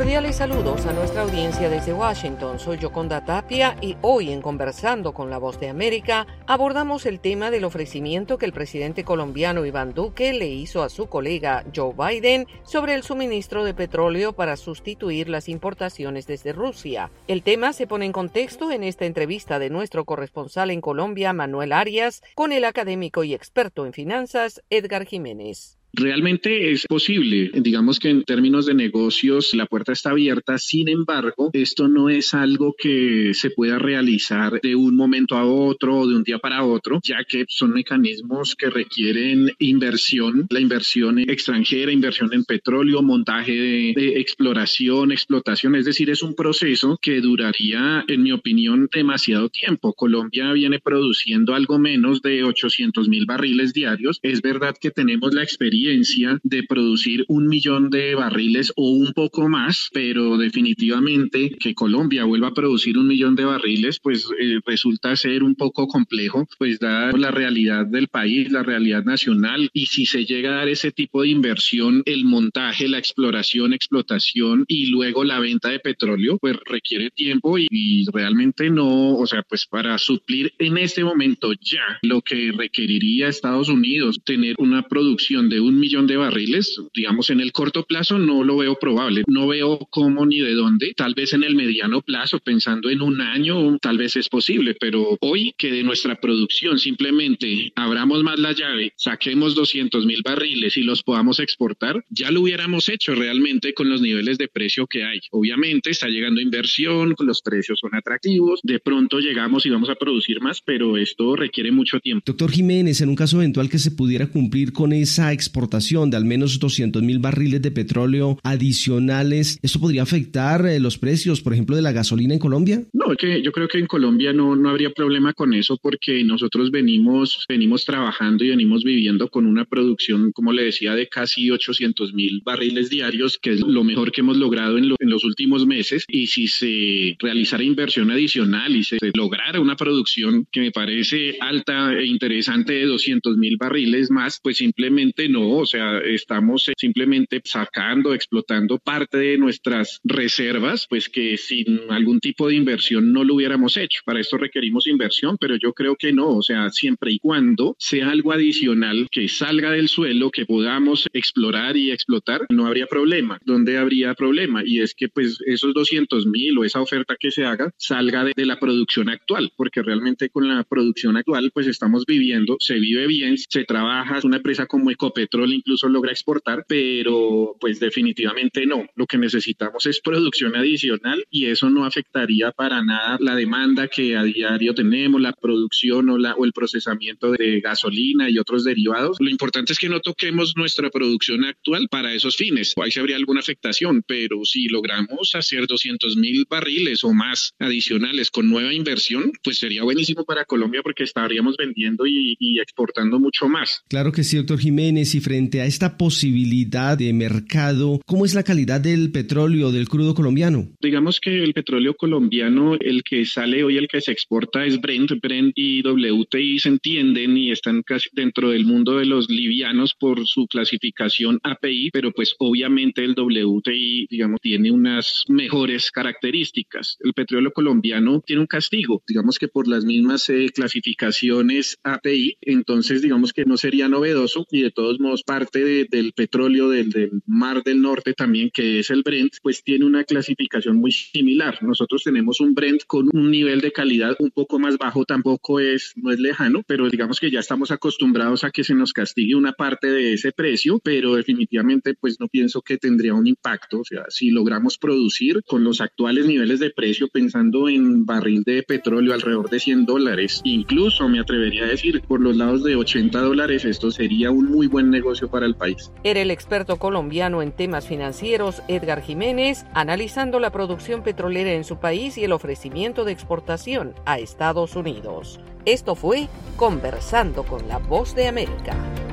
Cordiales saludos a nuestra audiencia desde Washington. Soy Yoconda Tapia y hoy en Conversando con la Voz de América abordamos el tema del ofrecimiento que el presidente colombiano Iván Duque le hizo a su colega Joe Biden sobre el suministro de petróleo para sustituir las importaciones desde Rusia. El tema se pone en contexto en esta entrevista de nuestro corresponsal en Colombia, Manuel Arias, con el académico y experto en finanzas, Edgar Jiménez. Realmente es posible, digamos que en términos de negocios la puerta está abierta, sin embargo, esto no es algo que se pueda realizar de un momento a otro o de un día para otro, ya que son mecanismos que requieren inversión, la inversión extranjera, inversión en petróleo, montaje de exploración, explotación, es decir, es un proceso que duraría, en mi opinión, demasiado tiempo. Colombia viene produciendo algo menos de 800,000 barriles diarios. Es verdad que tenemos la experiencia de producir 1 millón de barriles o un poco más, pero definitivamente que Colombia vuelva a producir 1 millón de barriles, pues resulta ser un poco complejo, pues dada la realidad del país, la realidad nacional, y si se llega a dar ese tipo de inversión, el montaje, la exploración, explotación y luego la venta de petróleo, pues requiere tiempo y realmente no, o sea, pues para suplir en este momento ya lo que requeriría Estados Unidos, tener una producción de 1 millón de barriles, digamos en el corto plazo no lo veo probable, no veo cómo ni de dónde, tal vez en el mediano plazo, pensando en un año, tal vez es posible, pero hoy que de nuestra producción simplemente abramos más la llave, saquemos 200,000 barriles y los podamos exportar, ya lo hubiéramos hecho realmente con los niveles de precio que hay. Obviamente está llegando inversión, los precios son atractivos, de pronto llegamos y vamos a producir más, pero esto requiere mucho tiempo. Doctor Jiménez, en un caso eventual que se pudiera cumplir con esa exportación de al menos 200,000 barriles de petróleo adicionales, ¿esto podría afectar los precios, por ejemplo, de la gasolina en Colombia? No, yo creo que en Colombia no habría problema con eso porque nosotros venimos trabajando y venimos viviendo con una producción, como le decía, de casi 800,000 barriles diarios, que es lo mejor que hemos logrado en los últimos meses, y si se realizara inversión adicional y se lograra una producción que me parece alta e interesante de 200,000 barriles más, pues simplemente no, o sea, estamos simplemente sacando, explotando parte de nuestras reservas, pues que sin algún tipo de inversión no lo hubiéramos hecho. Para esto requerimos inversión, pero yo creo que no, o sea, siempre y cuando sea algo adicional que salga del suelo, que podamos explorar y explotar, no habría problema. ¿Dónde habría problema? Y es que pues esos 200,000 o esa oferta que se haga salga de la producción actual, porque realmente con la producción actual pues estamos viviendo, se vive bien, se trabaja, es una empresa como Ecopetrol incluso logra exportar, pero pues definitivamente no. Lo que necesitamos es producción adicional y eso no afectaría para nada la demanda que a diario tenemos, la producción o el procesamiento de gasolina y otros derivados. Lo importante es que no toquemos nuestra producción actual para esos fines. Ahí se habría alguna afectación, pero si logramos hacer 200,000 barriles o más adicionales con nueva inversión, pues sería buenísimo para Colombia porque estaríamos vendiendo y exportando mucho más. Claro que sí, doctor Jiménez. Y frente a esta posibilidad de mercado, ¿cómo es la calidad del petróleo, del crudo colombiano? Digamos que el petróleo colombiano, el que sale hoy, el que se exporta es Brent y WTI se entienden y están casi dentro del mundo de los livianos por su clasificación API, pero pues obviamente el WTI, digamos, tiene unas mejores características. El petróleo colombiano tiene un castigo, digamos que por las mismas clasificaciones API, entonces digamos que no sería novedoso y de todos modos parte del petróleo del Mar del Norte también, que es el Brent, pues tiene una clasificación muy similar. Nosotros tenemos un Brent con un nivel de calidad un poco más bajo, tampoco no es lejano, pero digamos que ya estamos acostumbrados a que se nos castigue una parte de ese precio, pero definitivamente pues no pienso que tendría un impacto. O sea, si logramos producir con los actuales niveles de precio, pensando en barril de petróleo alrededor de $100, incluso me atrevería a decir por los lados de $80, esto sería un muy buen negocio para el país. Era el experto colombiano en temas financieros Edgar Jiménez analizando la producción petrolera en su país y el ofrecimiento de exportación a Estados Unidos. Esto fue Conversando con la Voz de América.